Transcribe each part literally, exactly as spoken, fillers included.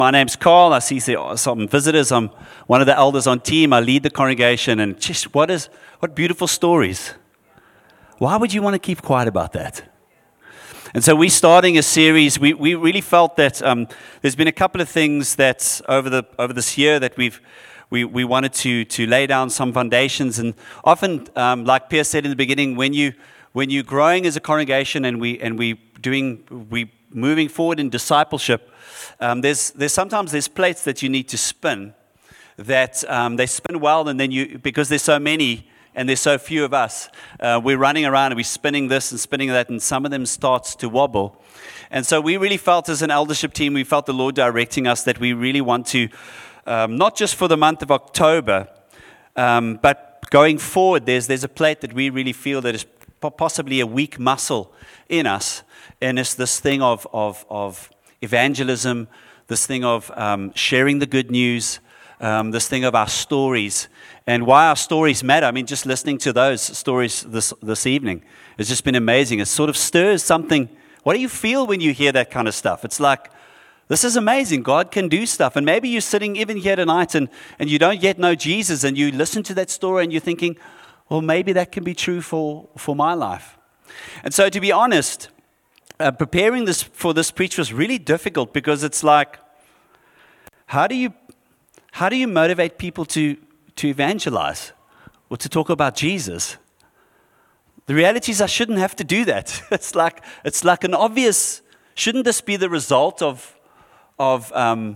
My name's Carl. I see some visitors. I'm one of the elders on team. I lead the congregation, and just what is what beautiful stories. Why would you want to keep quiet about that? And so we're starting a series. We we really felt that um, there's been a couple of things that over the over this year that we've we we wanted to to lay down some foundations. And often, um, like Pierre said in the beginning, when you when you're growing as a congregation and we and we doing we moving forward in discipleship. Um, there's, there's sometimes there's plates that you need to spin that um, they spin well, and then you because there's so many and there's so few of us, uh, we're running around and we're spinning this and spinning that, and some of them starts to wobble. And so we really felt as an eldership team, we felt the Lord directing us that we really want to, um, not just for the month of October, um, but going forward, there's there's a plate that we really feel that is possibly a weak muscle in us, and it's this thing of of of evangelism, this thing of um, sharing the good news, um, this thing of our stories, and why our stories matter. I mean, just listening to those stories this this evening has just been amazing. It sort of stirs something. What do you feel when you hear that kind of stuff? It's like, this is amazing. God can do stuff. And maybe you're sitting even here tonight and, and you don't yet know Jesus, and you listen to that story and you're thinking, well, maybe that can be true for, for my life. And so to be honest, Uh, preparing this for this preach was really difficult, because it's like, how do you how do you motivate people to to evangelize or to talk about Jesus? The reality is, I shouldn't have to do that. It's like it's like an obvious. Shouldn't this be the result of of um,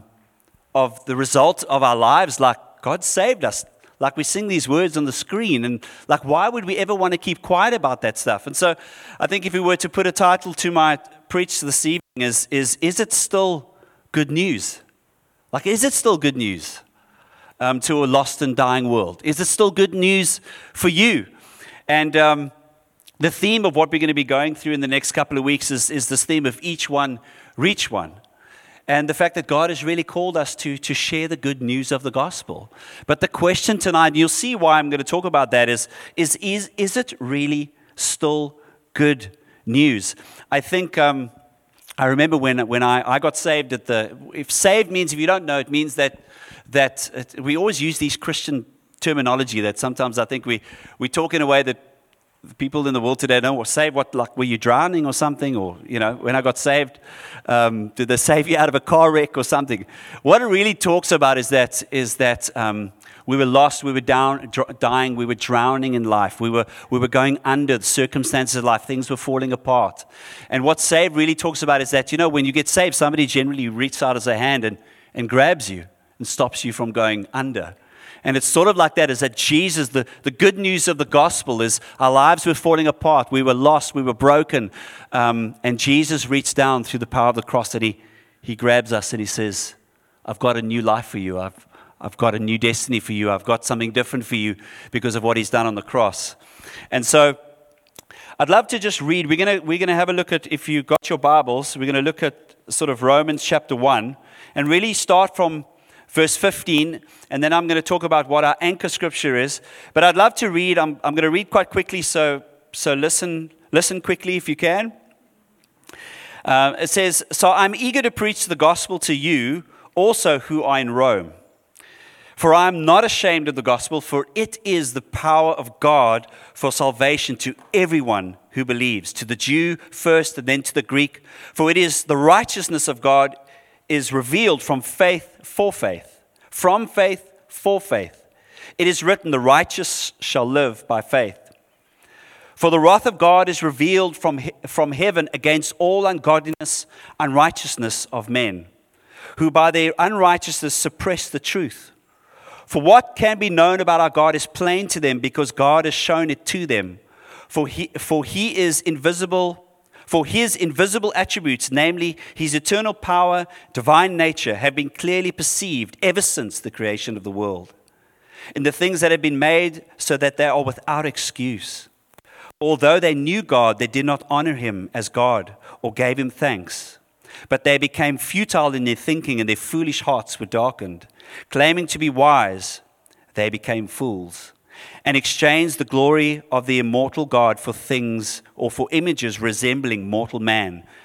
of the result of our lives? Like, God saved us. Like, we sing these words on the screen, and like, why would we ever want to keep quiet about that stuff? And so I think if we were to put a title to my preach this evening is, is, is it still good news? Like, is it still good news um, to a lost and dying world? Is it still good news for you? And um, the theme of what we're going to be going through in the next couple of weeks is, is this theme of each one, reach one. And the fact that God has really called us to, to share the good news of the gospel. But the question tonight, and you'll see why I'm going to talk about that, is, is, is, is it really still good news? I think, um, I remember when, when I, I got saved at the, if saved means, if you don't know, it means that, that it, we always use these Christian terminology that sometimes I think we, we talk in a way that people in the world today know, or saved, what, like, were you drowning or something? Or, you know, when I got saved, um, did they save you out of a car wreck or something? What it really talks about is that, is that um, we were lost, we were down, dr- dying, we were drowning in life, we were, we were going under the circumstances of life, things were falling apart. And what saved really talks about is that, you know, when you get saved, somebody generally reaches out as a hand and, and grabs you and stops you from going under. And it's sort of like that, is that Jesus, the, the good news of the gospel is our lives were falling apart. We were lost. We were broken. Um, and Jesus reached down through the power of the cross, and he, he grabs us and he says, I've got a new life for you. I've, I've got a new destiny for you. I've got something different for you because of what he's done on the cross. And so I'd love to just read. We're going to we're gonna have a look at, if you've got your Bibles, we're going to look at sort of Romans chapter one and really start from verse fifteen, and then I'm going to talk about what our anchor scripture is. But I'd love to read. I'm, I'm going to read quite quickly, so so listen listen quickly if you can. Uh, it says, "So I'm eager to preach the gospel to you also who are in Rome. For I am not ashamed of the gospel, for it is the power of God for salvation to everyone who believes, to the Jew first and then to the Greek. For it is the righteousness of God is revealed from faith for faith, from faith for faith. It is written, the righteous shall live by faith. For the wrath of God is revealed from, he- from heaven against all ungodliness and unrighteousness of men, who by their unrighteousness suppress the truth. For what can be known about our God is plain to them, because God has shown it to them. For he, for he is invisible, For his invisible attributes, namely his eternal power, divine nature, have been clearly perceived ever since the creation of the world, in the things that have been made, so that they are without excuse. Although they knew God, they did not honor him as God or gave him thanks. But they became futile in their thinking, and their foolish hearts were darkened. Claiming to be wise, they became fools, and exchanged the glory of the immortal God for things or for images resembling mortal man,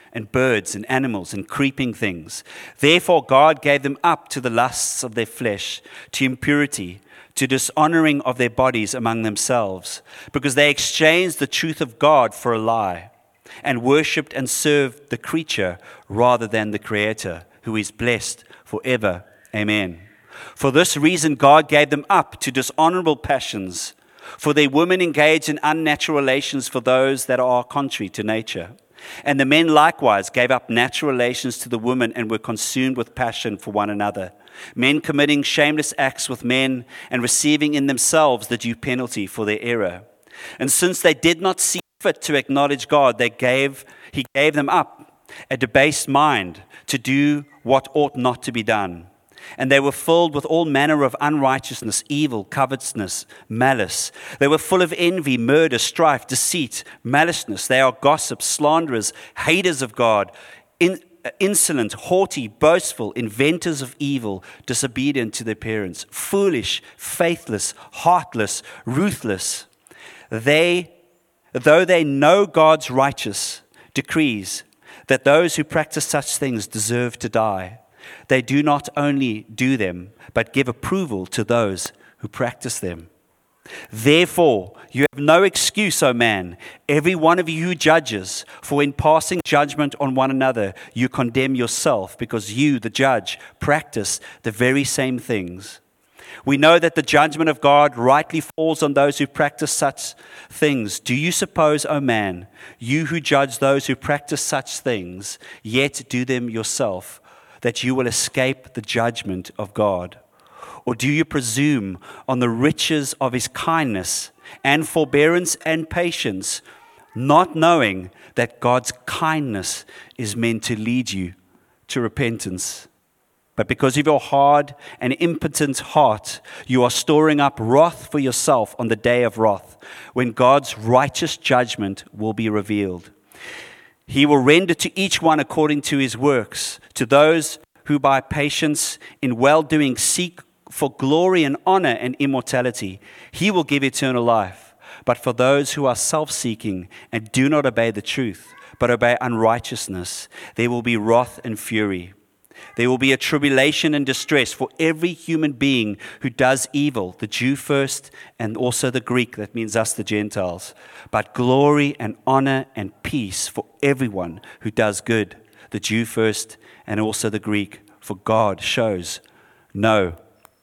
and birds and animals and creeping things. Therefore God gave them up to the lusts of their flesh, to impurity, to dishonoring of their bodies among themselves, because they exchanged the truth of God for a lie, and worshipped and served the creature rather than the Creator, who is blessed forever. Amen. For this reason God gave them up to dishonorable passions, for their women engaged in unnatural relations for those that are contrary to nature. And the men likewise gave up natural relations to the women and were consumed with passion for one another, men committing shameless acts with men and receiving in themselves the due penalty for their error. And since they did not see fit to acknowledge God, they gave, he gave them up a debased mind to do what ought not to be done. And they were filled with all manner of unrighteousness, evil, covetousness, malice. They were full of envy, murder, strife, deceit, maliciousness. They are gossips, slanderers, haters of God, in, uh, insolent, haughty, boastful, inventors of evil, disobedient to their parents, foolish, faithless, heartless, ruthless. They, though they know God's righteous decrees that those who practice such things deserve to die, they do not only do them, but give approval to those who practice them. Therefore, you have no excuse, O man, every one of you who judges, for in passing judgment on one another, you condemn yourself, because you, the judge, practice the very same things. We know that the judgment of God rightly falls on those who practice such things. Do you suppose, O man, you who judge those who practice such things, yet do them yourself, that you will escape the judgment of God? Or do you presume on the riches of his kindness and forbearance and patience, not knowing that God's kindness is meant to lead you to repentance? But because of your hard and impotent heart, you are storing up wrath for yourself on the day of wrath, when God's righteous judgment will be revealed. He will render to each one according to his works. To those who by patience in well-doing seek for glory and honor and immortality, he will give eternal life. But for those who are self-seeking and do not obey the truth, but obey unrighteousness, there will be wrath and fury. There will be a tribulation and distress for every human being who does evil, the Jew first and also the Greek, that means us, the Gentiles. But glory and honor and peace for everyone who does good, the Jew first and also the Greek, for God shows no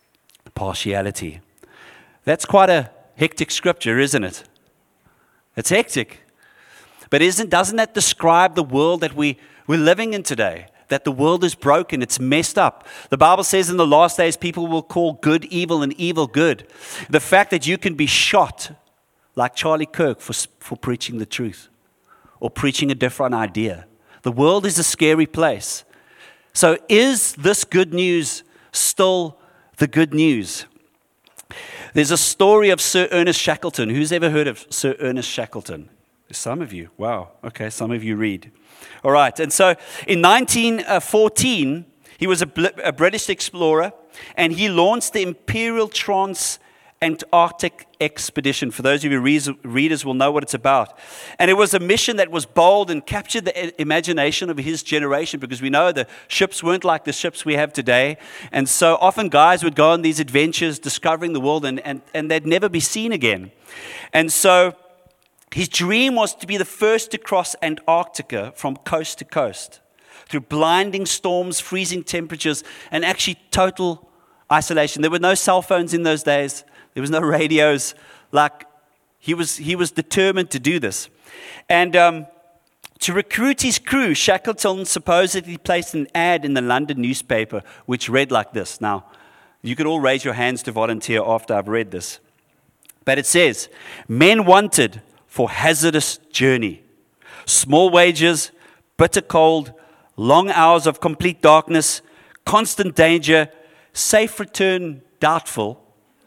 partiality. That's quite a hectic scripture, isn't it? It's hectic. But isn't, doesn't that describe the world that we, we're living in today? That the world is broken, it's messed up. The Bible says in the last days, people will call good evil and evil good. The fact that you can be shot, like Charlie Kirk, for, for preaching the truth or preaching a different idea. The world is a scary place. So is this good news still the good news? There's a story of Sir Ernest Shackleton. Who's ever heard of Sir Ernest Shackleton? Some of you. Wow. Okay, some of you read. All right, and so in nineteen fourteen, he was a, a British explorer, and he launched the Imperial Trans-Antarctic Expedition. For those of you readers, readers will know what it's about. And it was a mission that was bold and captured the imagination of his generation, because we know the ships weren't like the ships we have today. And so often guys would go on these adventures discovering the world, and, and, and they'd never be seen again. And so his dream was to be the first to cross Antarctica from coast to coast through blinding storms, freezing temperatures, and actually total isolation. There were no cell phones in those days. There was no radios. Like, he was, he was determined to do this. And um, to recruit his crew, Shackleton supposedly placed an ad in the London newspaper which read like this. Now, you could all raise your hands to volunteer after I've read this. But it says, men wanted for hazardous journey, small wages, bitter cold, long hours of complete darkness, constant danger, safe return doubtful,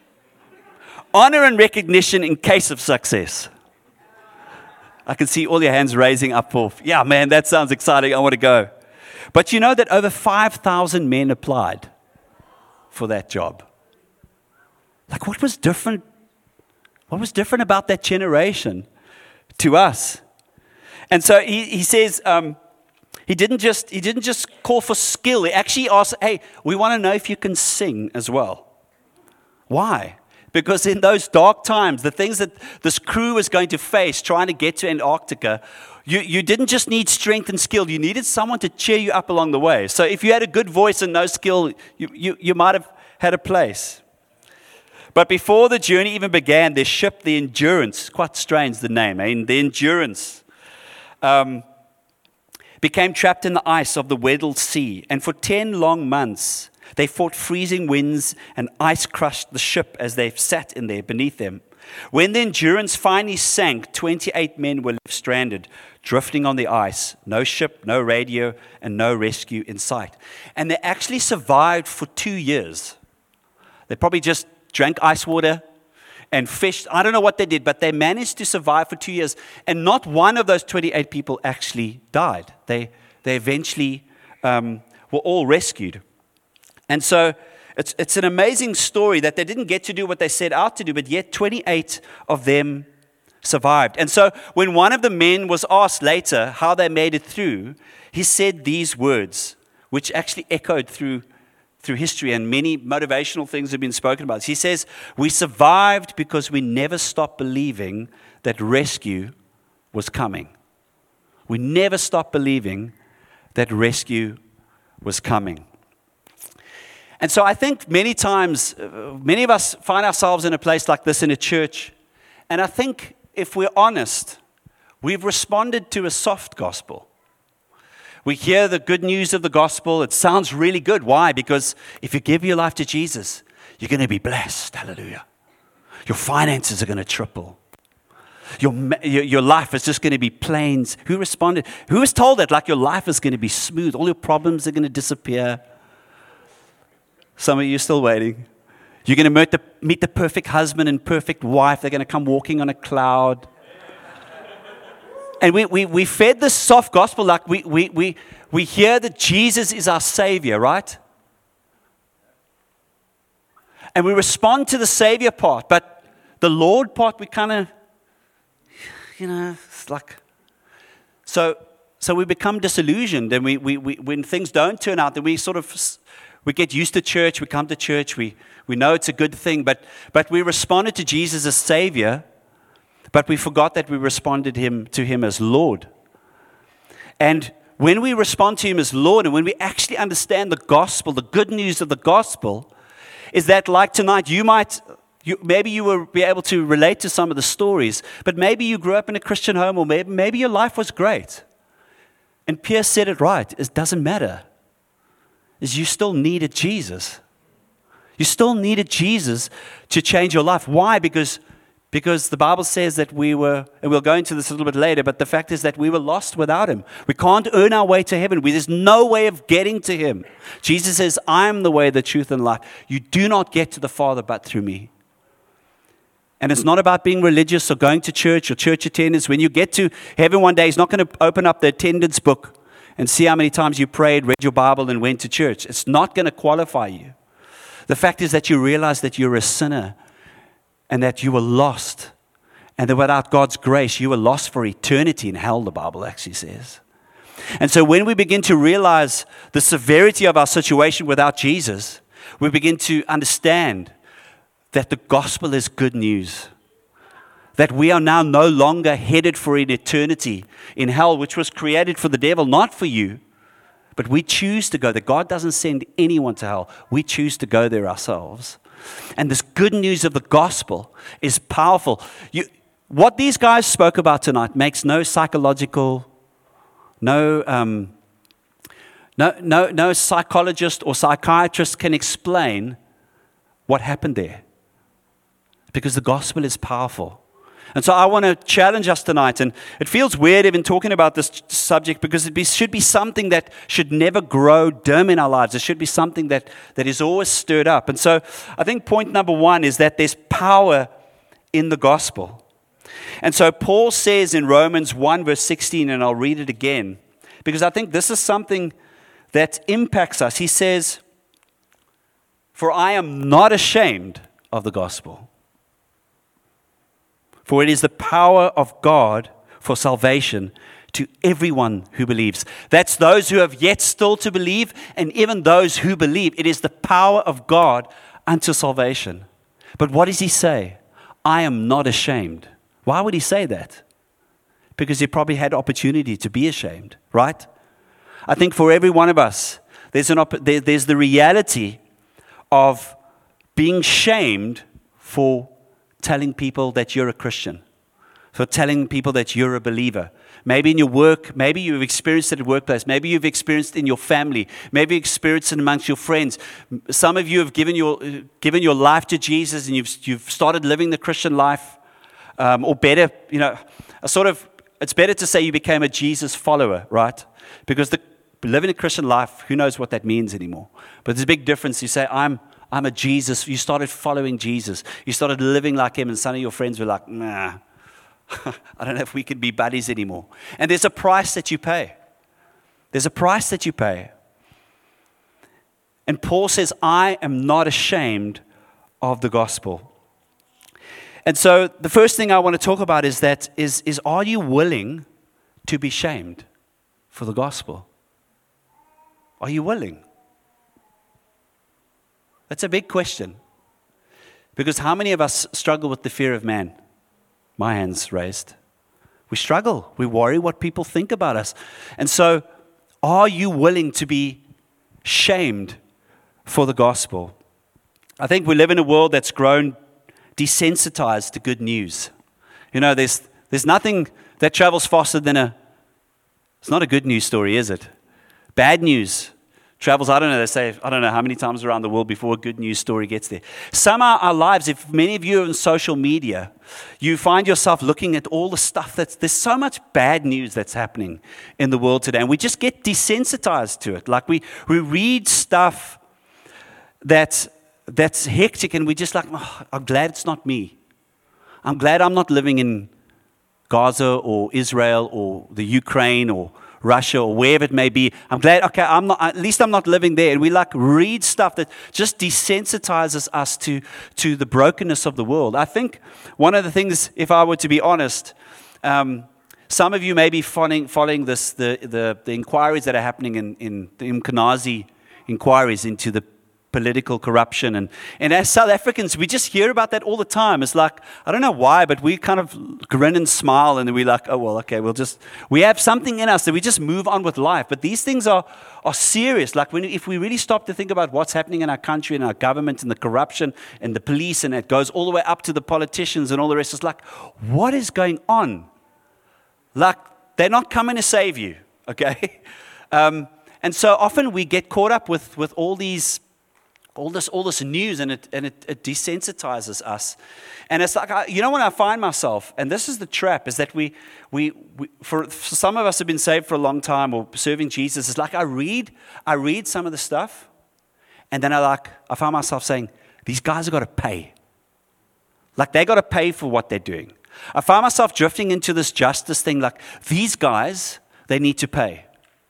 honor and recognition in case of success. I can see all your hands raising up for, yeah, man, that sounds exciting, I want to go. But you know that over five thousand men applied for that job. Like, what was different? What was different about that generation to us? And so he, he says, um, He didn't just, he didn't just call for skill. He actually asked, hey, we want to know if you can sing as well. Why? Because in those dark times, the things that this crew was going to face trying to get to Antarctica, you, you didn't just need strength and skill. You needed someone to cheer you up along the way. So if you had a good voice and no skill, you, you, you might have had a place. But before the journey even began, their ship, the Endurance, quite strange the name, eh? The Endurance, um, became trapped in the ice of the Weddell Sea. And for ten long months, they fought freezing winds, and ice crushed the ship as they sat in there beneath them. When the Endurance finally sank, twenty-eight men were left stranded, drifting on the ice. No ship, no radio, and no rescue in sight. And they actually survived for two years. They probably just drank ice water and fished. I don't know what they did, but they managed to survive for two years. And not one of those twenty-eight people actually died. They, they eventually um, were all rescued. And so it's, it's an amazing story that they didn't get to do what they set out to do, but yet twenty-eight of them survived. And so when one of the men was asked later how they made it through, he said these words, which actually echoed through through history, and many motivational things have been spoken about. He says, we survived because we never stopped believing that rescue was coming. We never stopped believing that rescue was coming. And so I think many times, uh, many of us find ourselves in a place like this in a church, and I think if we're honest, we've responded to a soft gospel. We hear the good news of the gospel. It sounds really good. Why? Because if you give your life to Jesus, you're going to be blessed. Hallelujah. Your finances are going to triple. Your, your, your life is just going to be plains. Who responded? Who was told that? Like your life is going to be smooth. All your problems are going to disappear. Some of you are still waiting. You're going to meet the, meet the perfect husband and perfect wife. They're going to come walking on a cloud. And we, we, we fed this soft gospel, like we, we, we, we hear that Jesus is our Savior, right? And we respond to the Savior part, but the Lord part, we kind of, you know, it's like, so so we become disillusioned, and we, we, we when things don't turn out, then we sort of, we get used to church, we come to church, we, we know it's a good thing, but but we responded to Jesus as Savior, but we forgot that we responded him to him as Lord. And when we respond to him as Lord, and when we actually understand the gospel, the good news of the gospel, is that like tonight, you might, you, maybe you will be able to relate to some of the stories, but maybe you grew up in a Christian home, or maybe, maybe your life was great. And Pierre said it right, it doesn't matter. Is you still needed Jesus. You still needed Jesus to change your life. Why? Because Because the Bible says that we were, and we'll go into this a little bit later, but the fact is that we were lost without him. We can't earn our way to heaven. We, there's no way of getting to him. Jesus says, I am the way, the truth, and life. You do not get to the Father but through me. And it's not about being religious or going to church or church attendance. When you get to heaven one day, he's not going to open up the attendance book and see how many times you prayed, read your Bible, and went to church. It's not going to qualify you. The fact is that you realize that you're a sinner, and that you were lost, and that without God's grace, you were lost for eternity in hell, the Bible actually says. And so when we begin to realize the severity of our situation without Jesus, we begin to understand that the gospel is good news. That we are now no longer headed for an eternity in hell, which was created for the devil, not for you. But we choose to go there. God doesn't send anyone to hell. We choose to go there ourselves. And this good news of the gospel is powerful. You, what these guys spoke about tonight makes no psychological, no, um, no, no, no psychologist or psychiatrist can explain what happened there. Because the gospel is powerful. And so I want to challenge us tonight, and it feels weird even talking about this subject because it be, should be something that should never grow dim in our lives. It should be something that, that is always stirred up. And so I think point number one is that there's power in the gospel. And so Paul says in Romans one verse sixteen, and I'll read it again, because I think this is something that impacts us. He says, "For I am not ashamed of the gospel. For it is the power of God for salvation to everyone who believes. That's those who have yet still to believe, and even those who believe. It is the power of God unto salvation. But what does he say? I am not ashamed. Why would he say that? Because he probably had opportunity to be ashamed, right? I think for every one of us, there's, an op- there, there's the reality of being shamed for telling people that you're a Christian, for telling people that you're a believer. Maybe in your work, maybe you've experienced it at workplace, maybe you've experienced it in your family, maybe you've experienced it amongst your friends. Some of you have given your, given your life to Jesus and you've, you've started living the Christian life, um, or better, you know, a sort of, it's better to say you became a Jesus follower, right? Because the living a Christian life, who knows what that means anymore. But there's a big difference. You say, I'm I'm a Jesus. You started following Jesus. You started living like him, and some of your friends were like, nah, I don't know if we can be buddies anymore. And there's a price that you pay. There's a price that you pay. And Paul says, I am not ashamed of the gospel. And so the first thing I want to talk about is that, is, is are you willing to be shamed for the gospel? Are you willing? That's a big question. Because how many of us struggle with the fear of man? My hand's raised. We struggle. We worry what people think about us. And so, are you willing to be shamed for the gospel? I think we live in a world that's grown desensitized to good news. You know, there's there's nothing that travels faster than a, it's not a good news story, is it? Bad news travels, I don't know, they say, I don't know how many times around the world before a good news story gets there. Somehow our lives, if many of you are on social media, you find yourself looking at all the stuff that's, there's so much bad news that's happening in the world today, and we just get desensitized to it. Like we, we read stuff that's, that's hectic, and we just like, oh, I'm glad it's not me. I'm glad I'm not living in Gaza or Israel or the Ukraine or Russia or wherever it may be. I'm glad, okay, I'm not, at least I'm not living there. And we like read stuff that just desensitizes us to, to the brokenness of the world. I think one of the things, if I were to be honest, um, some of you may be following, following this, the, the, the inquiries that are happening in, in the Mkhanazi inquiries into the political corruption. And, and as South Africans, we just hear about that all the time. It's like, I don't know why, but we kind of grin and smile, and we're like, oh, well, okay, we'll just, we have something in us that we just move on with life. But these things are, are serious. Like when, if we really stop to think about what's happening in our country and our government and the corruption and the police, and it goes all the way up to the politicians and all the rest, it's like, what is going on? Like, they're not coming to save you, okay? Um, and so often we get caught up with, with all these All this, all this news, and it and it, it desensitizes us, and it's like I, you know when I find myself, and this is the trap, is that we we, we for, for some of us have been saved for a long time or serving Jesus. It's like I read I read some of the stuff, and then I like I find myself saying, these guys have got to pay, like they got to pay for what they're doing. I find myself drifting into this justice thing, like these guys, they need to pay.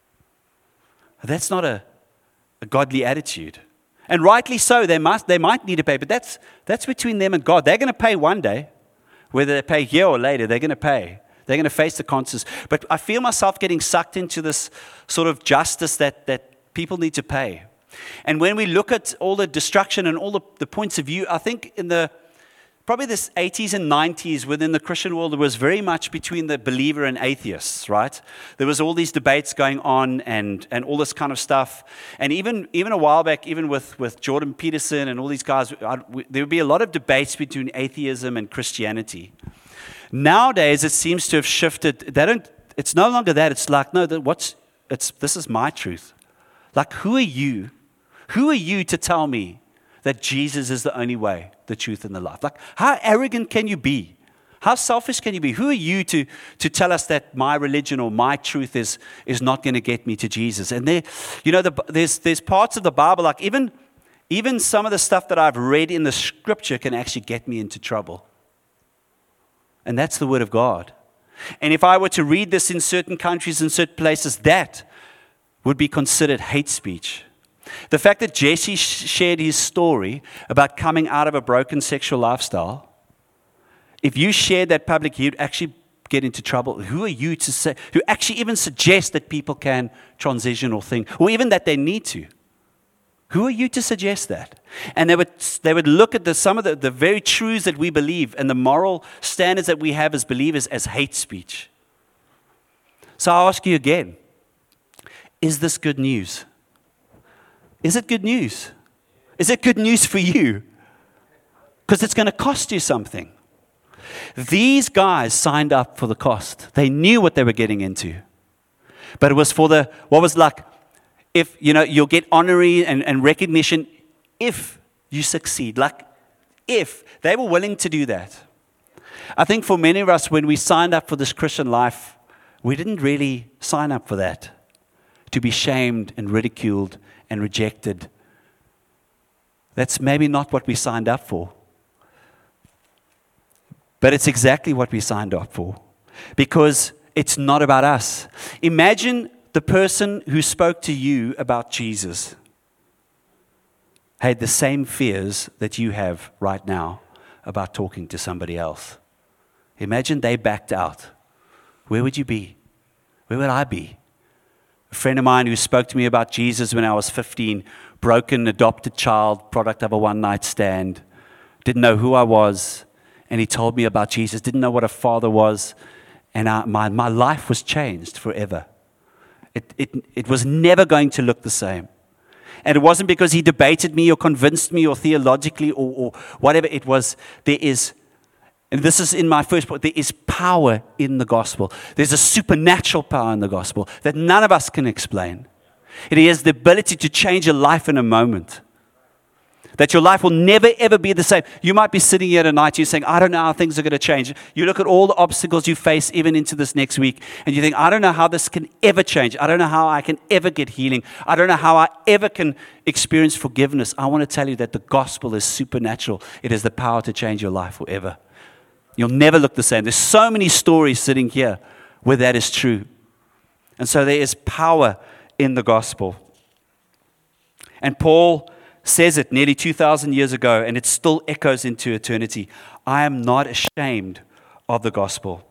That's not a, a godly attitude. And rightly so, they must, they might need to pay, but that's that's between them and God. They're going to pay one day, whether they pay here or later. They're going to pay. They're going to face the consequences. But I feel myself getting sucked into this sort of justice that that people need to pay. And when we look at all the destruction and all the, the points of view, I think in the probably this eighties and nineties within the Christian world, it was very much between the believer and atheists, right? There was all these debates going on and, and all this kind of stuff. And even even a while back, even with, with Jordan Peterson and all these guys, I, we, there would be a lot of debates between atheism and Christianity. Nowadays, it seems to have shifted. They don't. It's no longer that. It's like, no, that what's it's this is my truth. Like, who are you? Who are you to tell me that Jesus is the only way, the truth, and the life? Like, how arrogant can you be? How selfish can you be? Who are you to, to tell us that my religion or my truth is, is not going to get me to Jesus? And there, you know, the, there's there's parts of the Bible, like even, even some of the stuff that I've read in the scripture can actually get me into trouble. And that's the word of God. And if I were to read this in certain countries, in certain places, that would be considered hate speech. The fact that Jesse shared his story about coming out of a broken sexual lifestyle, if you shared that publicly, you'd actually get into trouble? Who are you to say, who actually even suggest that people can transition or think, or even that they need to? Who are you to suggest that? And they would, they would look at the, some of the, the very truths that we believe and the moral standards that we have as believers as hate speech. So I ask you again, is this good news? Is it good news? Is it good news for you? Because it's going to cost you something. These guys signed up for the cost. They knew what they were getting into. But it was for the, what was like, if, you know, you'll get honorary and, and recognition if you succeed. Like, if. They were willing to do that. I think for many of us, when we signed up for this Christian life, we didn't really sign up for that. To be shamed and ridiculed and rejected. That's maybe not what we signed up for. But it's exactly what we signed up for. Because it's not about us. Imagine the person who spoke to you about Jesus had the same fears that you have right now about talking to somebody else. Imagine they backed out. Where would you be? Where would I be? A friend of mine who spoke to me about Jesus when I was fifteen, broken, adopted child, product of a one-night stand, didn't know who I was, and he told me about Jesus, didn't know what a father was, and I, my, my life was changed forever. It, it, it was never going to look the same. And it wasn't because he debated me or convinced me or theologically or, or whatever. It was, there is, and this is in my first point, there is power in the gospel. There's a supernatural power in the gospel that none of us can explain. It has the ability to change a life in a moment. That your life will never, ever be the same. You might be sitting here tonight, you're saying, I don't know how things are going to change. You look at all the obstacles you face even into this next week, and you think, I don't know how this can ever change. I don't know how I can ever get healing. I don't know how I ever can experience forgiveness. I want to tell you that the gospel is supernatural. It has the power to change your life forever. You'll never look the same. There's so many stories sitting here where that is true. And so there is power in the gospel. And Paul says it nearly two thousand years ago, and it still echoes into eternity. I am not ashamed of the gospel.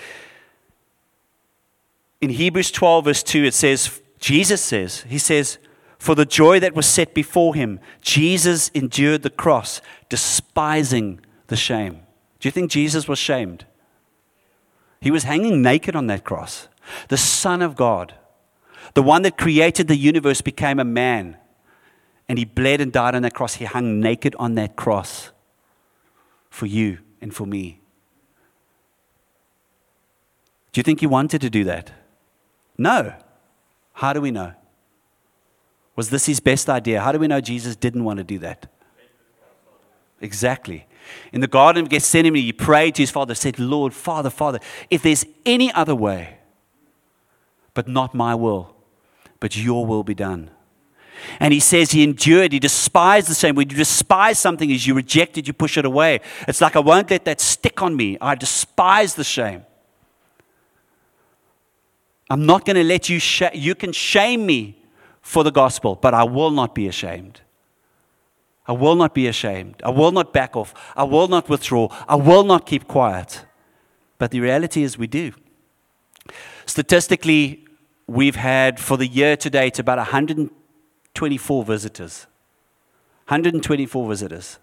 In Hebrews twelve, verse two, it says, Jesus says, he says, for the joy that was set before him, Jesus endured the cross, despising the shame. Do you think Jesus was shamed? He was hanging naked on that cross. The Son of God, the one that created the universe, became a man. And he bled and died on that cross. He hung naked on that cross for you and for me. Do you think he wanted to do that? No. How do we know? Was this his best idea? How do we know Jesus didn't want to do that? Exactly. In the Garden of Gethsemane, he prayed to his Father, said, Lord, Father, Father, if there's any other way, but not my will, but your will be done. And he says he endured, he despised the shame. When you despise something, is you reject it, you push it away. It's like, I won't let that stick on me. I despise the shame. I'm not going to let you, sh- you can shame me for the gospel, but I will not be ashamed. I will not be ashamed. I will not back off. I will not withdraw. I will not keep quiet. But the reality is we do. Statistically, we've had for the year to date about one hundred twenty-four visitors. one hundred twenty-four visitors.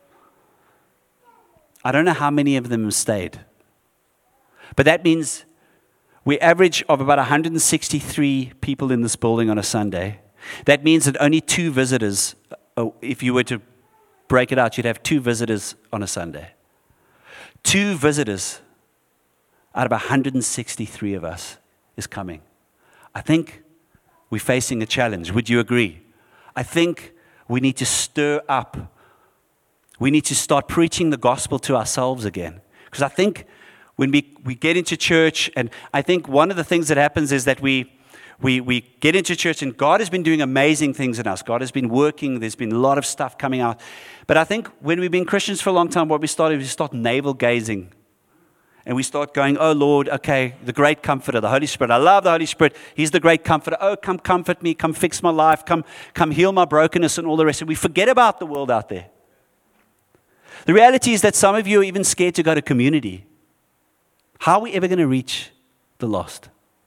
I don't know how many of them have stayed. But that means we average of about one hundred sixty-three people in this building on a Sunday. That means that only two visitors, if you were to break it out, you'd have two visitors on a Sunday. Two visitors out of one hundred sixty-three of us is coming. I think we're facing a challenge. Would you agree? I think we need to stir up. We need to start preaching the gospel to ourselves again. Because I think when we, we get into church, and I think one of the things that happens is that we, we, we get into church, and God has been doing amazing things in us. God has been working. There's been a lot of stuff coming out. But I think when we've been Christians for a long time, what we started, we start navel gazing. And we start going, oh Lord, okay, the great comforter, the Holy Spirit. I love the Holy Spirit. He's the great comforter. Oh, come comfort me. Come fix my life. Come, come heal my brokenness and all the rest. And we forget about the world out there. The reality is that some of you are even scared to go to community. How are we ever going to reach the lost?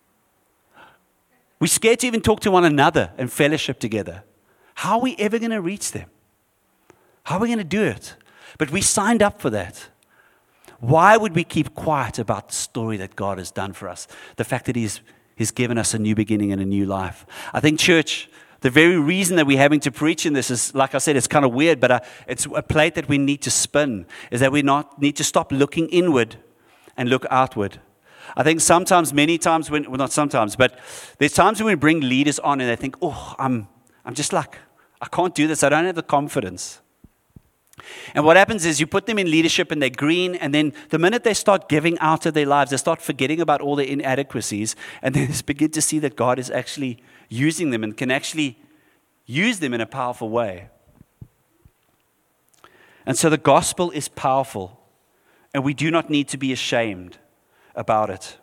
We're scared to even talk to one another and fellowship together. How are we ever going to reach them? How are we going to do it? But we signed up for that. Why would we keep quiet about the story that God has done for us? The fact that He's, he's given us a new beginning and a new life. I think, church, the very reason that we're having to preach in this is, like I said, it's kind of weird, but uh, it's a plate that we need to spin, is that we not need to stop looking inward and look outward. I think sometimes, many times, when well, not sometimes, but there's times when we bring leaders on and they think, oh, I'm, I'm just like, I can't do this. I don't have the confidence. And what happens is you put them in leadership and they're green, and then the minute they start giving out of their lives, they start forgetting about all their inadequacies, and then they begin to see that God is actually using them and can actually use them in a powerful way. And so the gospel is powerful, and we do not need to be ashamed about it.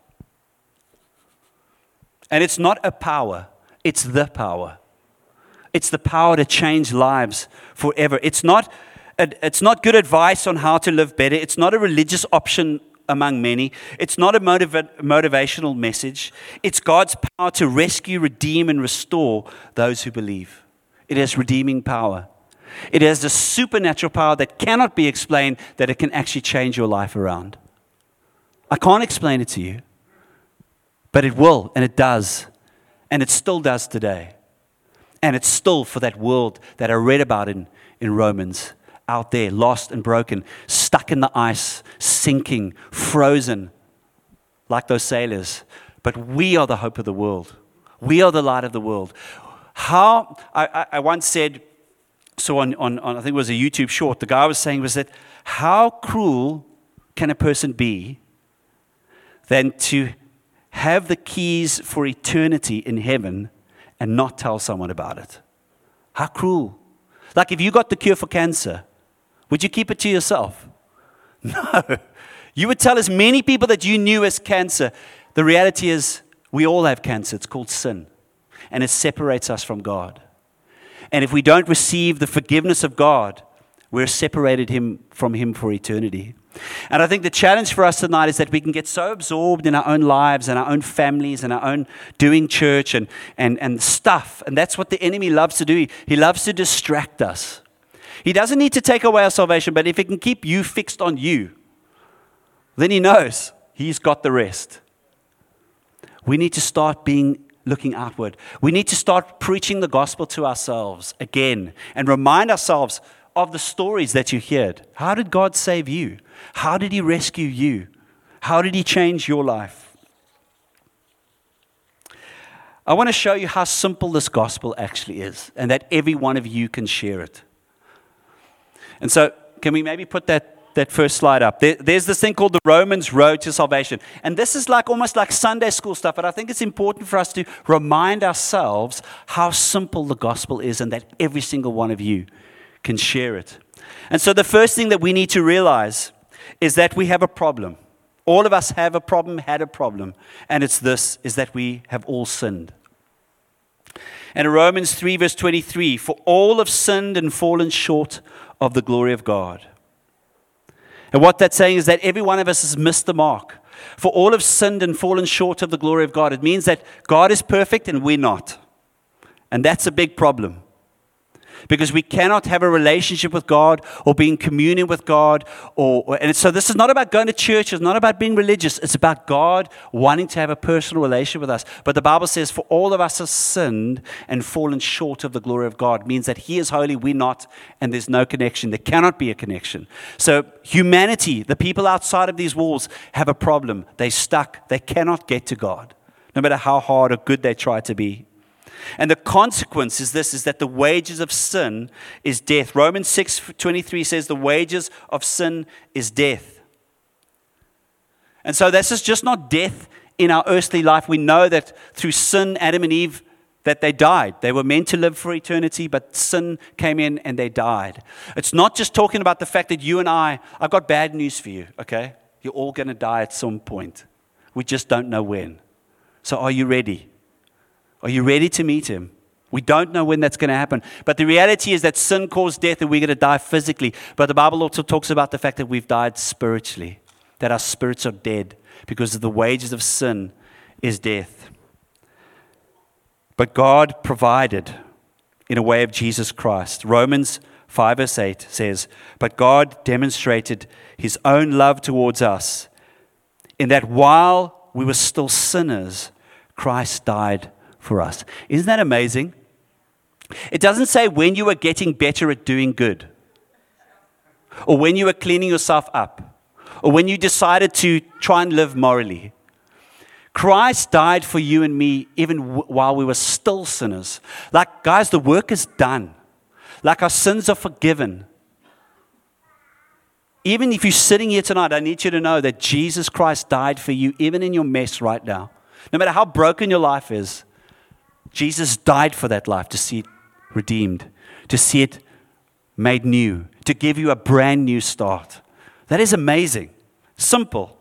And it's not a power, it's the power. It's the power to change lives forever. It's not It's not good advice on how to live better. It's not a religious option among many. It's not a motiva- motivational message. It's God's power to rescue, redeem, and restore those who believe. It has redeeming power. It has the supernatural power that cannot be explained, that it can actually change your life around. I can't explain it to you, but it will, and it does, and it still does today. And it's still for that world that I read about in, in Romans. Out there, lost and broken, stuck in the ice, sinking, frozen, like those sailors. But we are the hope of the world. We are the light of the world. How, I, I, I once said, so on, on, on, I think it was a YouTube short, the guy was saying was that, how cruel can a person be than to have the keys for eternity in heaven and not tell someone about it? How cruel. Like if you got the cure for cancer, would you keep it to yourself? No. You would tell as many people that you knew as cancer. The reality is, we all have cancer. It's called sin. And it separates us from God. And if we don't receive the forgiveness of God, we're separated him from Him for eternity. And I think the challenge for us tonight is that we can get so absorbed in our own lives and our own families and our own doing church and, and, and stuff. And that's what the enemy loves to do. He, he loves to distract us. He doesn't need to take away our salvation, but if he can keep you fixed on you, then he knows he's got the rest. We need to start being looking outward. We need to start preaching the gospel to ourselves again and remind ourselves of the stories that you heard. How did God save you? How did He rescue you? How did He change your life? I want to show you how simple this gospel actually is and that every one of you can share it. And so, can we maybe put that, that first slide up? There, there's this thing called the Romans Road to Salvation. And this is like almost like Sunday school stuff, but I think it's important for us to remind ourselves how simple the gospel is and that every single one of you can share it. And so the first thing that we need to realize is that we have a problem. All of us have a problem, had a problem. And it's this, is that we have all sinned. And in Romans three verse twenty-three, for all have sinned and fallen short of the glory of God. And what that's saying is that every one of us has missed the mark. For all have sinned and fallen short of the glory of God. It means that God is perfect and we're not. And that's a big problem. Because we cannot have a relationship with God or be in communion with God. Or, or and so this is not about going to church. It's not about being religious. It's about God wanting to have a personal relationship with us. But the Bible says, for all of us have sinned and fallen short of the glory of God. It means that He is holy, we're not, and there's no connection. There cannot be a connection. So humanity, the people outside of these walls, have a problem. They're stuck. They cannot get to God, no matter how hard or good they try to be. And the consequence is this, is that the wages of sin is death. Romans six twenty-three says the wages of sin is death. And so this is just not death in our earthly life. We know that through sin, Adam and Eve, that they died. They were meant to live for eternity, but sin came in and they died. It's not just talking about the fact that you and I, I've got bad news for you, okay? You're all going to die at some point. We just don't know when. So are you ready? Are you ready to meet Him? We don't know when that's going to happen. But the reality is that sin caused death and we're going to die physically. But the Bible also talks about the fact that we've died spiritually. that our spirits are dead because the wages of sin is death. But God provided in a way of Jesus Christ. Romans five verse eight says, but God demonstrated his own love towards us in that while we were still sinners, Christ died for us. Isn't that amazing? It doesn't say when you were getting better at doing good, or when you were cleaning yourself up, or when you decided to try and live morally. Christ died for you and me even w- while we were still sinners. Like, guys, the work is done. Like, our sins are forgiven. Even if you're sitting here tonight, I need you to know that Jesus Christ died for you even in your mess right now. No matter how broken your life is, Jesus died for that life to see it redeemed, to see it made new, to give you a brand new start. That is amazing. Simple.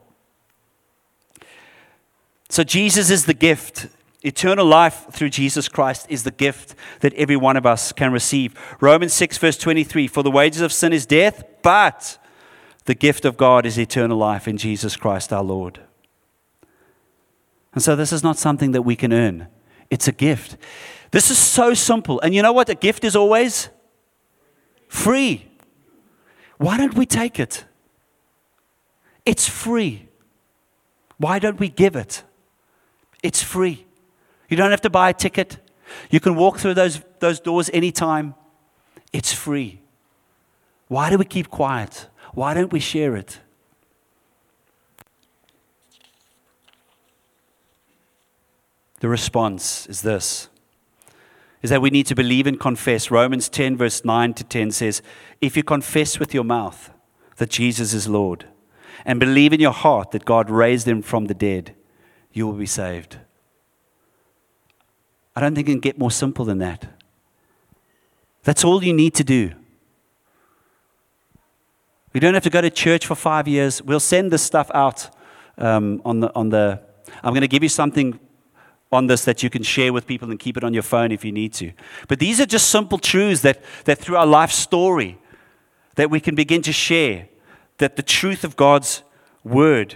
So Jesus is the gift. Eternal life through Jesus Christ is the gift that every one of us can receive. Romans six verse twenty-three, for the wages of sin is death, but the gift of God is eternal life in Jesus Christ our Lord. And so this is not something that we can earn. It's a gift. This is so simple. And you know what a gift is always? Free. Why don't we take it? It's free. Why don't we give it? It's free. You don't have to buy a ticket. You can walk through those, those doors anytime. It's free. Why do we keep quiet? Why don't we share it? The response is this, is that we need to believe and confess. Romans ten verse nine to ten says, if you confess with your mouth that Jesus is Lord and believe in your heart that God raised him from the dead, you will be saved. I don't think it can get more simple than that. That's all you need to do. You don't have to go to church for five years. We'll send this stuff out um, on the on the. I'm going to give you something on this that you can share with people and keep it on your phone if you need to. But these are just simple truths that that through our life story that we can begin to share. That the truth of God's word.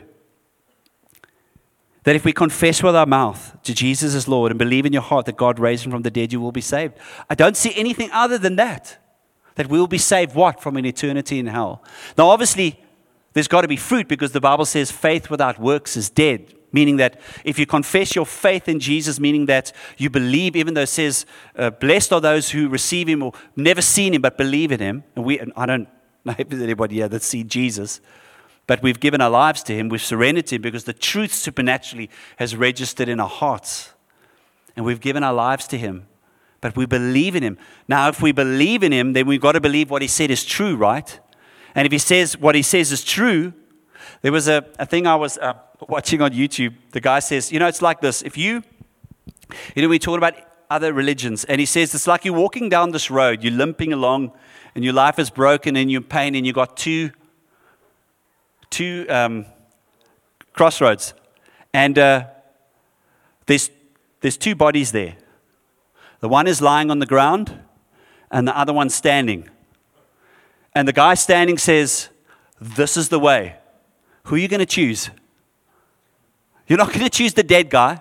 That if we confess with our mouth to Jesus as Lord and believe in your heart that God raised him from the dead, you will be saved. I don't see anything other than that. That we will be saved, what? From an eternity in hell. Now, obviously, there's got to be fruit because the Bible says faith without works is dead. Meaning that if you confess your faith in Jesus, meaning that you believe, even though it says, uh, blessed are those who receive him or never seen him but believe in him. And we, and I don't know if there's anybody here that's seen Jesus. But we've given our lives to him. We've surrendered to him because the truth supernaturally has registered in our hearts. And we've given our lives to him. But we believe in him. Now, if we believe in him, then we've got to believe what he said is true, right? And if he says what he says is true, there was a, a thing I was uh, watching on YouTube. The guy says, you know, it's like this. If you, you know, we talk about other religions. And he says, it's like you're walking down this road. You're limping along and your life is broken and you're in pain and you've got two, two um, crossroads. And uh, there's, there's two bodies there. The one is lying on the ground, and the other one's standing. And the guy standing says, this is the way. Who are you going to choose? You're not going to choose the dead guy.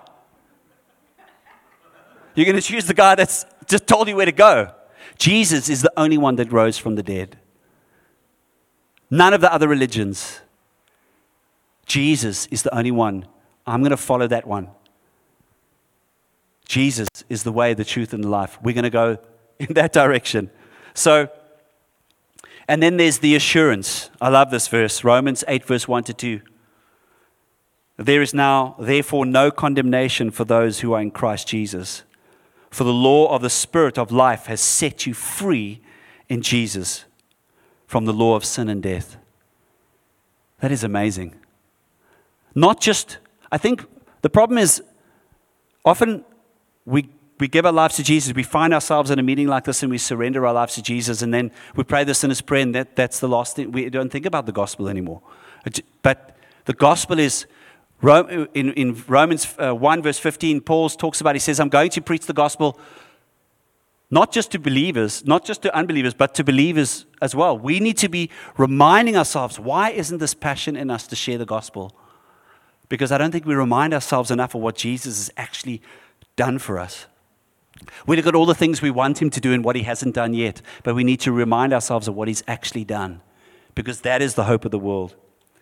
You're going to choose the guy that's just told you where to go. Jesus is the only one that rose from the dead. None of the other religions. Jesus is the only one. I'm going to follow that one. Jesus is the way, the truth, and the life. We're going to go in that direction. So, and then there's the assurance. I love this verse. Romans eight, verse one to two. There is now, therefore, no condemnation for those who are in Christ Jesus. For the law of the Spirit of life has set you free in Jesus from the law of sin and death. That is amazing. Not just, I think the problem is often we we give our lives to Jesus. We find ourselves in a meeting like this and we surrender our lives to Jesus, and then we pray the sinner's prayer, and that, that's the last thing. We don't think about the gospel anymore. But the gospel is, in, in Romans one verse fifteen, Paul talks about, he says, I'm going to preach the gospel Not just to believers, not just to unbelievers, but to believers as well. We need to be reminding ourselves, why isn't this passion in us to share the gospel? Because I don't think we remind ourselves enough of what Jesus has actually done for us. We look at all the things we want him to do and what he hasn't done yet, but we need to remind ourselves of what he's actually done, because that is the hope of the world.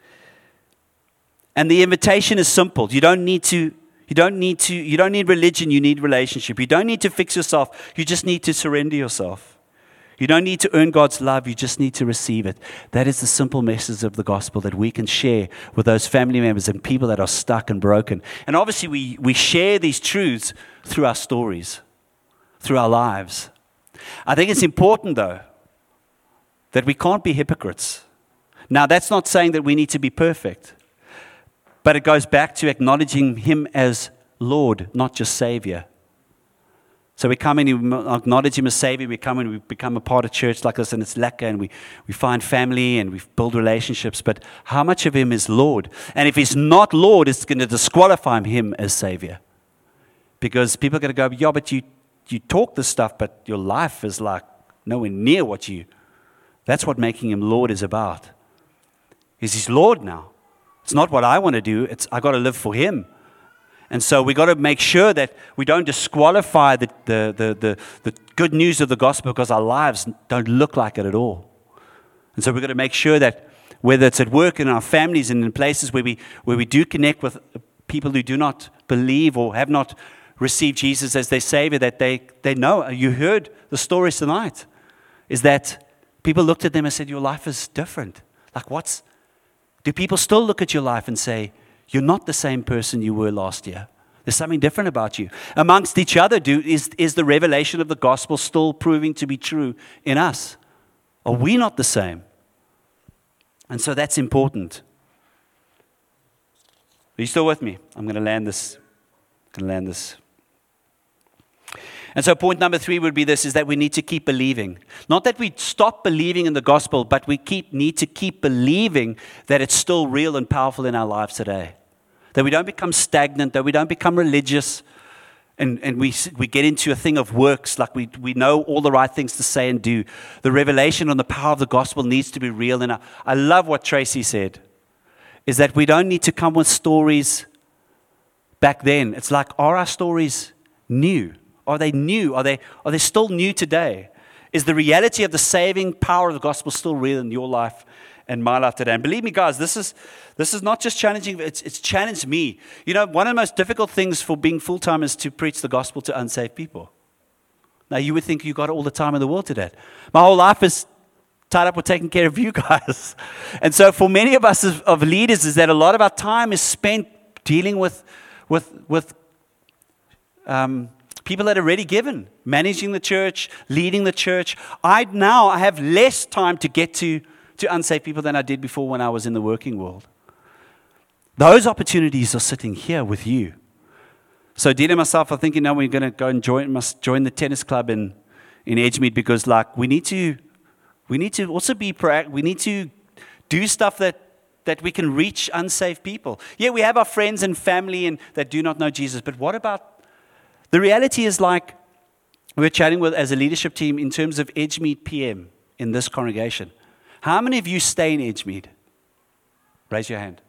And the invitation is simple. You don't need to, you don't need to, you don't need religion, you need relationship. You don't need to fix yourself, you just need to surrender yourself. You don't need to earn God's love, you just need to receive it. That is the simple message of the gospel that we can share with those family members and people that are stuck and broken. And obviously we, we share these truths through our stories, through our lives. I think it's important, though, that we can't be hypocrites. Now, that's not saying that we need to be perfect, but it goes back to acknowledging him as Lord, not just Savior. So we come in, we acknowledge him as Savior, we come in, we become a part of church like this, and it's lekker, and we, we find family, and we build relationships, but how much of him is Lord? And if he's not Lord, it's going to disqualify him as Savior. Because people are going to go, yeah, but you, you talk this stuff, but your life is like nowhere near what you... That's what making him Lord is about. Is he's Lord now. It's not what I want to do, it's I got to live for him. And so we got to make sure that we don't disqualify the, the, the, the, the good news of the gospel because our lives don't look like it at all. And so we've got to make sure that whether it's at work, in our families, and in places where we, where we do connect with people who do not believe or have not received Jesus as their Savior, that they, they know. You heard the stories tonight, is that people looked at them and said, your life is different. Like what's, do people still look at your life and say, you're not the same person you were last year? There's something different about you. Amongst each other, do, is, is the revelation of the gospel still proving to be true in us? Are we not the same? And so that's important. Are you still with me? I'm going to land this. I'm going to land this. And so point number three would be this, is that we need to keep believing. Not that we stop believing in the gospel, but we keep need to keep believing that it's still real and powerful in our lives today. That we don't become stagnant, that we don't become religious, and, and we we get into a thing of works, like we, we know all the right things to say and do. The revelation on the power of the gospel needs to be real. And I, I love what Tracy said, is that we don't need to come with stories back then. It's like, are our stories new? Are they new? Are they, are they still new today? Is the reality of the saving power of the gospel still real in your life and my life today? And believe me, guys, this is this is not just challenging, it's, it's challenged me. You know, one of the most difficult things for being full-time is to preach the gospel to unsaved people. Now, you would think you got all the time in the world to that. My whole life is tied up with taking care of you guys. And so for many of us as, of leaders, is that a lot of our time is spent dealing with, with, with um, people that are already given, managing the church, leading the church. I now I have less time to get to, to unsaved people than I did before when I was in the working world. Those opportunities are sitting here with you. So Dean and myself are thinking now we're going to go and join must join the tennis club in, in Edgemead, because like we need to we need to also be proactive. We need to do stuff that that we can reach unsaved people. Yeah, we have our friends and family and that do not know Jesus, but what about the reality is, like we're chatting with as a leadership team in terms of Edgemead P M in this congregation. How many of you stay in Edgemead? Raise your hand.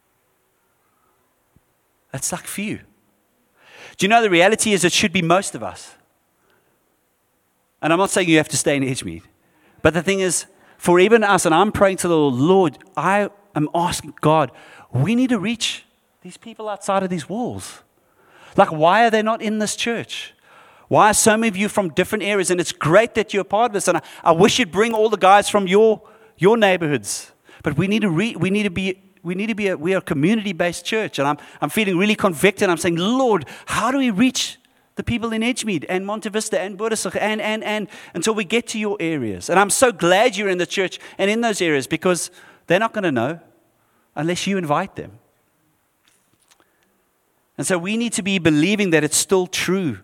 That's like few. Do you know the reality is it should be most of us? And I'm not saying you have to stay in Edgemead. But the thing is, for even us, and I'm praying to the Lord, Lord, I am asking God, we need to reach these people outside of these walls. Like, why are they not in this church? Why are so many of you from different areas? And it's great that you're a part of this. And I, I wish you'd bring all the guys from your, your neighborhoods. But we need to re, we need to be we need to be a, we are a community-based church. And I'm I'm feeling really convicted. I'm saying, Lord, how do we reach the people in Edgemead and Monte Vista and Buddhism and and and until we get to your areas? And I'm so glad you're in the church and in those areas, because they're not going to know unless you invite them. And so we need to be believing that it's still true.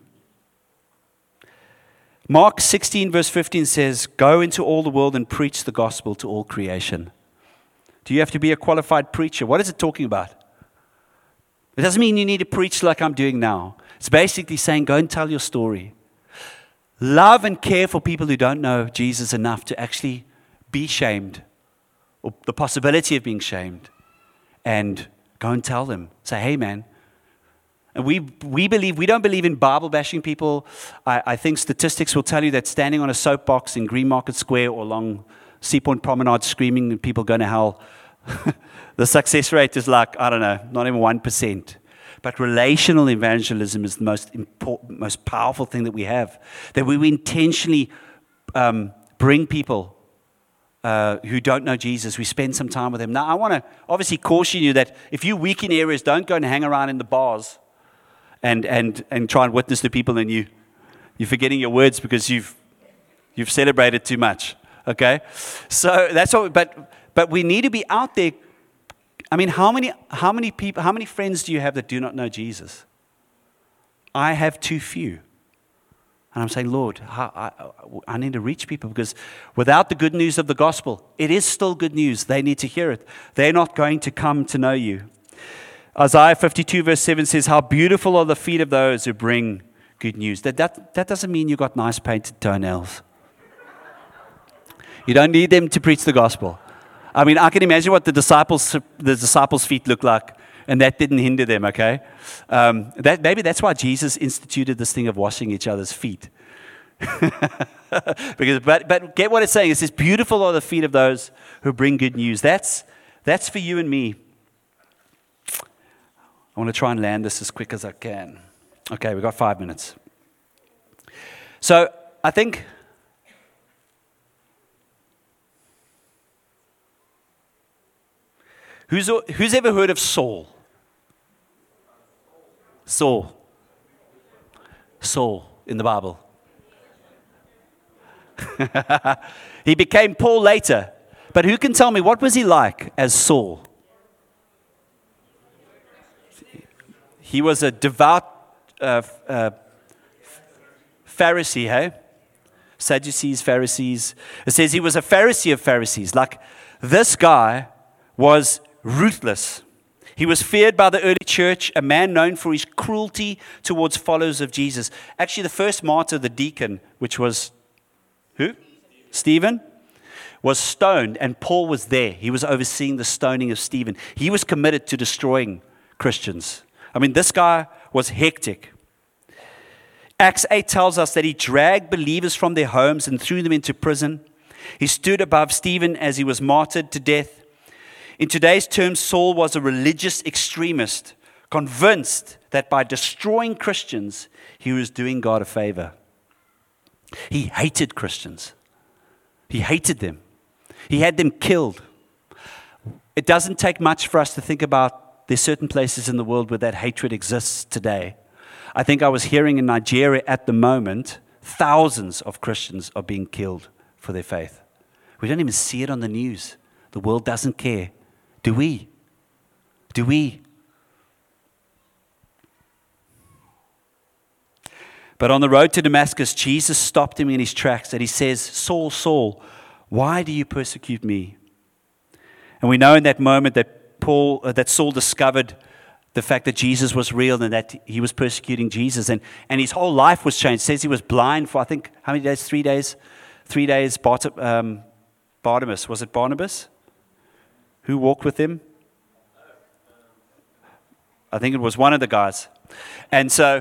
Mark sixteen verse fifteen says, go into all the world and preach the gospel to all creation. Do you have to be a qualified preacher? What is it talking about? It doesn't mean you need to preach like I'm doing now. It's basically saying, go and tell your story. love and care for people who don't know Jesus enough to actually be shamed, or the possibility of being shamed, and go and tell them. Say, hey, man. And we we believe, we don't believe in Bible bashing people. I, I think statistics will tell you that standing on a soapbox in Green Market Square or along Seapoint Promenade screaming and people going to hell, the success rate is like, I don't know, not even one percent. But relational evangelism is the most important, most powerful thing that we have. That we intentionally um, bring people uh, who don't know Jesus. We spend some time with them. Now, I want to obviously caution you that if you're weak in areas, don't go and hang around in the bars and and and try and witness to people, and you you're forgetting your words because you've you've celebrated too much. Okay, so that's what. But but we need to be out there. I mean, how many how many people, how many friends do you have that do not know Jesus? I have too few. And I'm saying, Lord, I, I, I need to reach people, because without the good news of the gospel, it is still good news. They need to hear it. They're not going to come to know you. Isaiah fifty-two verse seven says, how beautiful are the feet of those who bring good news. That, that, that doesn't mean you got nice painted toenails. You don't need them to preach the gospel. I mean, I can imagine what the disciples the disciples' feet look like, and that didn't hinder them, okay? Um, that, maybe that's why Jesus instituted this thing of washing each other's feet. because, but, but get what it's saying. It says, beautiful are the feet of those who bring good news. That's, that's for you and me. I want to try and land this as quick as I can. Okay, we've got five minutes. So I think... Who's, who's ever heard of Saul? Saul. Saul in the Bible. He became Paul later. But who can tell me, what was he like as Saul? He was a devout uh, uh, Pharisee, hey? Sadducees, Pharisees. It says he was a Pharisee of Pharisees. Like, this guy was ruthless. He was feared by the early church, a man known for his cruelty towards followers of Jesus. Actually, the first martyr, the deacon, which was who? Stephen, was stoned, and Paul was there. He was overseeing the stoning of Stephen. He was committed to destroying Christians. I mean, this guy was hectic. Acts eight tells us that he dragged believers from their homes and threw them into prison. He stood above Stephen as he was martyred to death. In today's terms, Saul was a religious extremist, convinced that by destroying Christians, he was doing God a favor. He hated Christians. He hated them. He had them killed. It doesn't take much for us to think about there's certain places in the world where that hatred exists today. I think I was hearing in Nigeria at the moment, thousands of Christians are being killed for their faith. We don't even see it on the news. The world doesn't care. Do we? Do we? But on the road to Damascus, Jesus stopped him in his tracks and he says, Saul, Saul, why do you persecute me? And we know in that moment that Paul, uh, that Saul discovered the fact that Jesus was real and that he was persecuting Jesus. And, and his whole life was changed. It says he was blind for, I think, how many days? Three days? Three days, Bart- um, Barnabas. Was it Barnabas? Who walked with him? I think it was one of the guys. And so,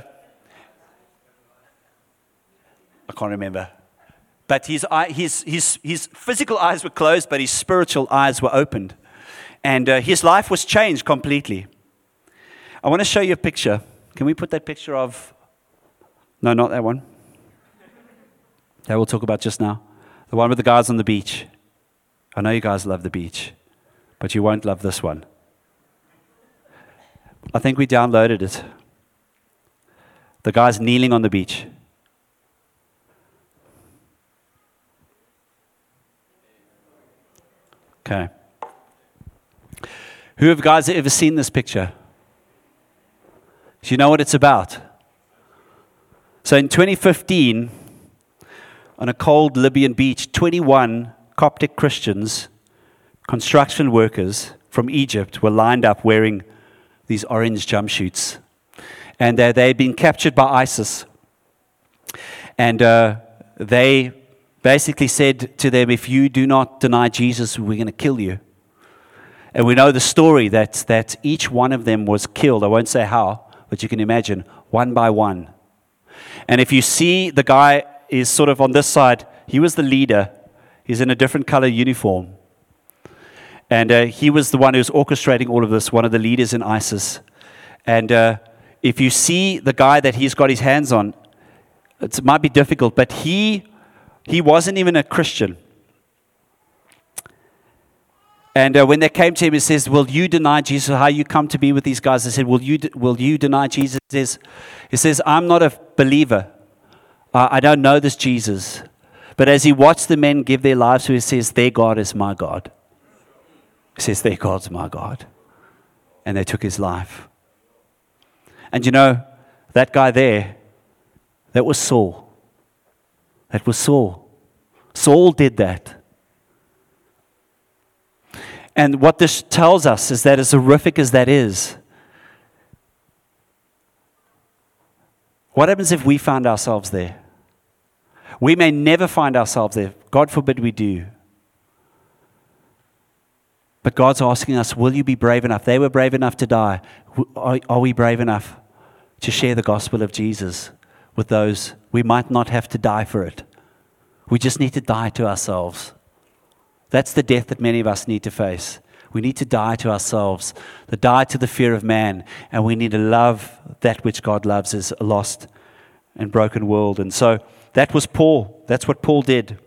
I can't remember. But his, eye, his, his, his physical eyes were closed, but his spiritual eyes were opened. And uh, his life was changed completely. I want to show you a picture. Can we put that picture of... No, not that one. That we'll talk about just now. The one with the guys on the beach. I know you guys love the beach. But you won't love this one. I think we downloaded it. The guy's kneeling on the beach. Okay. Who of you guys have ever seen this picture? Do you know what it's about? So in twenty fifteen, on a cold Libyan beach, twenty-one Coptic Christians, construction workers from Egypt, were lined up wearing these orange jumpsuits. And uh, they had been captured by ISIS. And uh, they basically said to them, if you do not deny Jesus, we're going to kill you. And we know the story that, that each one of them was killed. I won't say how, but you can imagine, one by one. And if you see the guy is sort of on this side, he was the leader. He's in a different color uniform. And uh, he was the one who's orchestrating all of this, one of the leaders in ISIS. And uh, if you see the guy that he's got his hands on, it might be difficult, but he he wasn't even a Christian. And uh, when they came to him, he says, will you deny Jesus? How you come to be with these guys? They said, will you, will you deny Jesus? He says, he says, I'm not a believer. I, I don't know this Jesus. But as he watched the men give their lives to him, he says, their God is my God. He says, their God's my God. And they took his life. And you know, that guy there, that was Saul. That was Saul. Saul did that. And what this tells us is that as horrific as that is, what happens if we find ourselves there? We may never find ourselves there. God forbid we do. But God's asking us, will you be brave enough? They were brave enough to die. Are, are we brave enough to share the gospel of Jesus with those? We might not have to die for it. We just need to die to ourselves. That's the death that many of us need to face. We need to die to ourselves, to die to the fear of man, and we need to love that which God loves as a lost and broken world. And so that was Paul. That's what Paul did.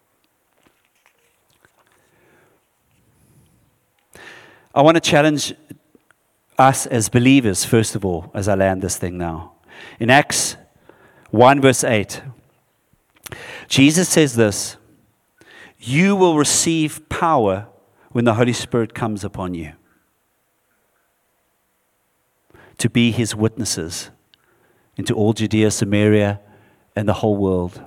I want to challenge us as believers, first of all, as I land this thing now. In Acts one, verse eight, Jesus says this, you will receive power when the Holy Spirit comes upon you to be his witnesses into all Judea, Samaria, and the whole world.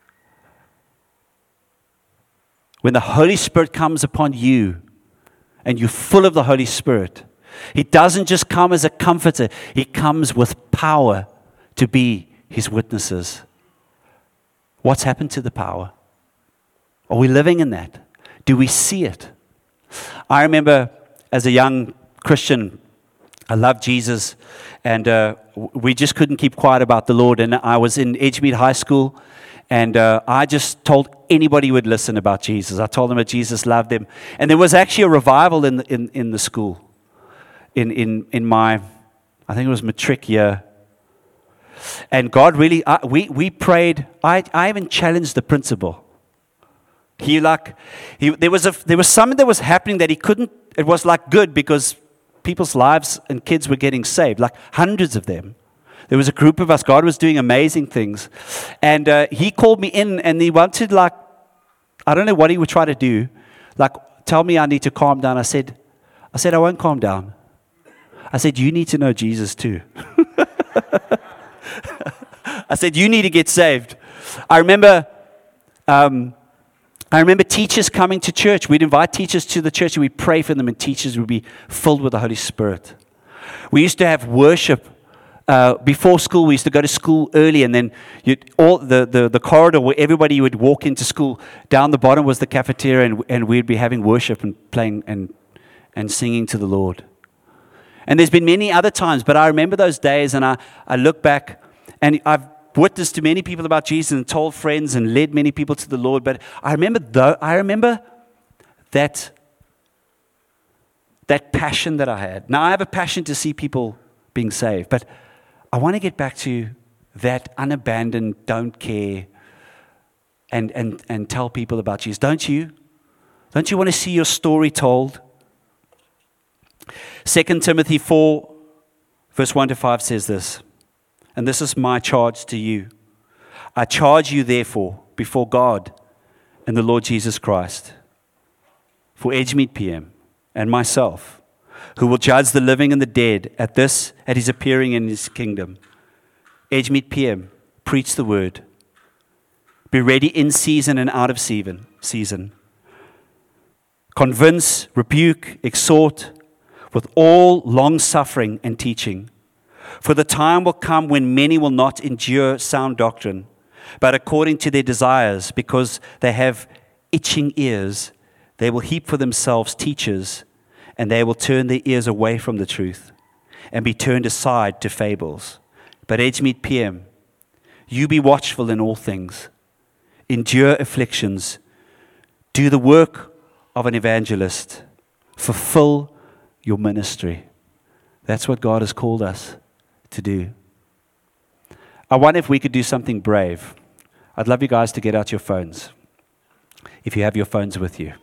When the Holy Spirit comes upon you and you're full of the Holy Spirit, he doesn't just come as a comforter, he comes with power to be his witnesses. What's happened to the power? Are we living in that? Do we see it? I remember as a young Christian, I loved Jesus, and uh, we just couldn't keep quiet about the Lord. And I was in Edgemead High School, and uh, I just told anybody who would listen about Jesus. I told them that Jesus loved them. And there was actually a revival in the, in, in the school, in, in, in my, I think it was matric year. And God really, I, we, we prayed. I, I even challenged the principal. He like, he, there was a, there was something that was happening that he couldn't, it was like good because people's lives and kids were getting saved, like hundreds of them. There was a group of us. God was doing amazing things. And uh, he called me in and he wanted like, I don't know what he would try to do. Like, tell me I need to calm down. I said, I said, I won't calm down. I said, you need to know Jesus too. I said, you need to get saved. I remember, um, I remember teachers coming to church. We'd invite teachers to the church and we'd pray for them and teachers would be filled with the Holy Spirit. We used to have worship uh, before school. We used to go to school early and then you'd, all the, the, the corridor where everybody would walk into school, down the bottom was the cafeteria and, and we'd be having worship and playing and, and singing to the Lord. And there's been many other times, but I remember those days and I, I look back and I've witnessed to many people about Jesus and told friends and led many people to the Lord. But I remember though, I remember that, that passion that I had. Now I have a passion to see people being saved, but I want to get back to that unabandoned, don't care, and, and, and tell people about Jesus. Don't you? Don't you want to see your story told? Second Timothy four, verse one to five says this. And this is my charge to you. I charge you, therefore, before God and the Lord Jesus Christ, for Edgemead P M and myself, who will judge the living and the dead at this, at his appearing in his kingdom. Edgemead P M, preach the word. Be ready in season and out of season. season. Convince, rebuke, exhort with all long suffering and teaching. For the time will come when many will not endure sound doctrine, But according to their desires, because they have itching ears, they will heap for themselves teachers, and they will turn their ears away from the truth and be turned aside to fables. But Edgemead P M, you be watchful in all things, endure afflictions, do the work of an evangelist, fulfill your ministry. That's what God has called us to do. I wonder if we could do something brave. I'd love you guys to get out your phones, if you have your phones with you.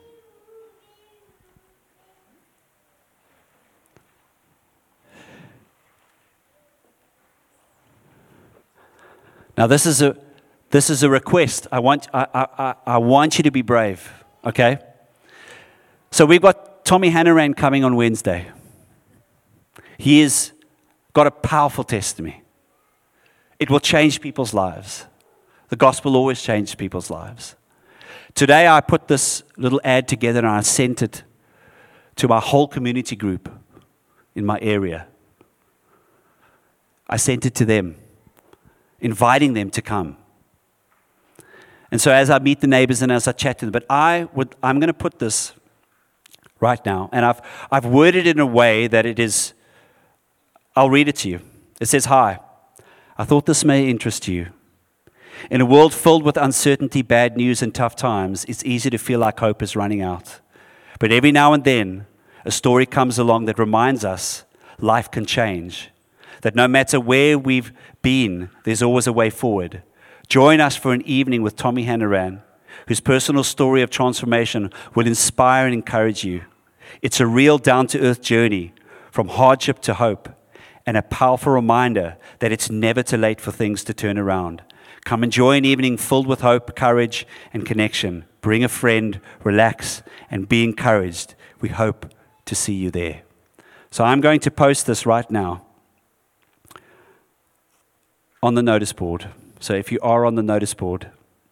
Now, this is a this is a request. I want I, I, I want you to be brave, okay? So we've got Tommy Hannaran coming on Wednesday. He has got a powerful testimony. It will change people's lives. The gospel always changes people's lives. Today I put this little ad together and I sent it to my whole community group in my area. I sent it to them, inviting them to come. And so as I meet the neighbors and as I chat to them, but I would, I'm going to put this right now, and I've, I've worded it in a way that it is, I'll read it to you. It says, "Hi, I thought this may interest you. In a world filled with uncertainty, bad news, and tough times, it's easy to feel like hope is running out. But every now and then, a story comes along that reminds us life can change, that no matter where we've been, there's always a way forward. Join us for an evening with Tommy Hannaran, whose personal story of transformation will inspire and encourage you. It's a real down-to-earth journey from hardship to hope, and a powerful reminder that it's never too late for things to turn around. Come enjoy an evening filled with hope, courage, and connection. Bring a friend, relax, and be encouraged. We hope to see you there." So I'm going to post this right now on the notice board. So if you are on the notice board,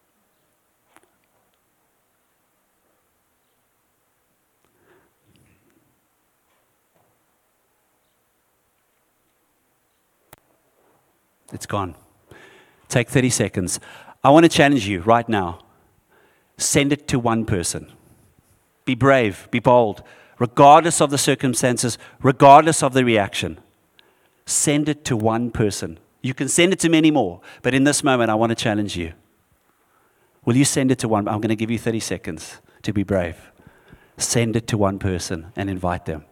it's gone. Take thirty seconds. I want to challenge you right now. Send it to one person. Be brave, be bold, regardless of the circumstances, regardless of the reaction. Send it to one person. You can send it to many more, but in this moment, I want to challenge you. Will you send it to one? I'm going to give you thirty seconds to be brave. Send it to one person and invite them.